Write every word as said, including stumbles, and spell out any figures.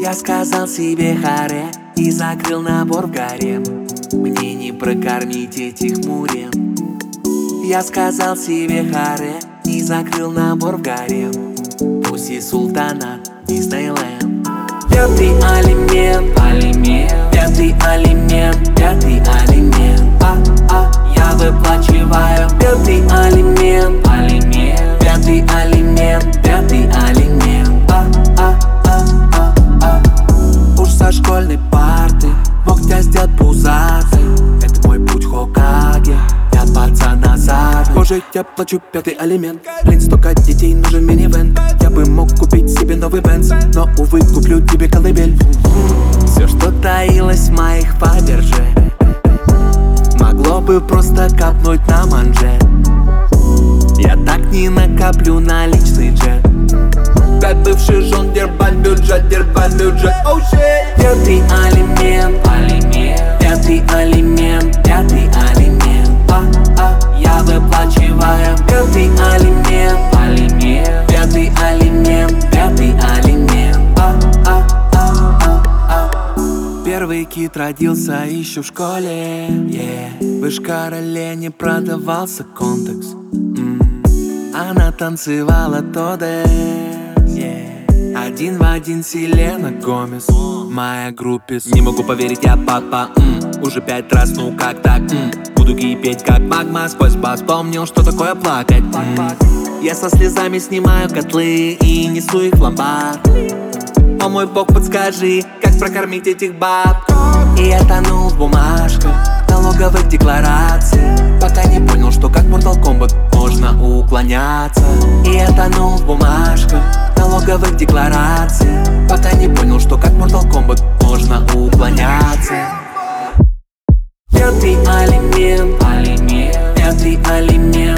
Я сказал себе харе и закрыл набор в гарем. Мне не прокормить этих мурен. Я сказал себе харе и закрыл набор в гарем. Пусть султана Диснейленд. Пятый алимент, алимент, пятый алимент, пятый алимент. А, а, я выплачиваю пятый алимент, алимент, пятый алимент, пятый алимент. А, а, а, а, а. Уж со школьной парты мог тебя сделать пузатый. Это мой путь Хокаге, я пацан назад. Боже, я плачу пятый алимент. Блин, столько детей, нужен минивэн. Я бы мог купить себе новый Бенц, но, увы, куплю тебе колыбель. Все, что таилось в моих Фаберже, могло бы просто капнуть на манжет. Я так не накоплю на личный джет. Пять бывших жен, дербань бюджет, дербань бюджет, оу щит. Пятый алимент, алимент, пятый алимент, пятый алимент. А, а, я выплачиваю пятый алимент, алимент, пятый алимент, пятый алимент. А, а, а, а, а. Первый кит родился еще в школе, yeah. Вышка роле не продавался контекс. mm. Она танцевала тодес, yeah. Один в один Селена Гомес, моя группис. Не могу поверить, я папа, м. Уже пять раз, ну как так, м. Буду кипеть как магма, сквозь бас вспомнил, что такое плакать, м. Я со слезами снимаю котлы и несу их в ломбард. О мой бог, подскажи, как прокормить этих баб. И я тонул в бумажках налоговых деклараций, пока не понял, что как Mortal Kombat можно уклоняться. И я тонул в бумажках налоговых деклараций, пока не понял, что как Mortal Kombat можно уклоняться. Пятый алимент, алимент, пятый алимент.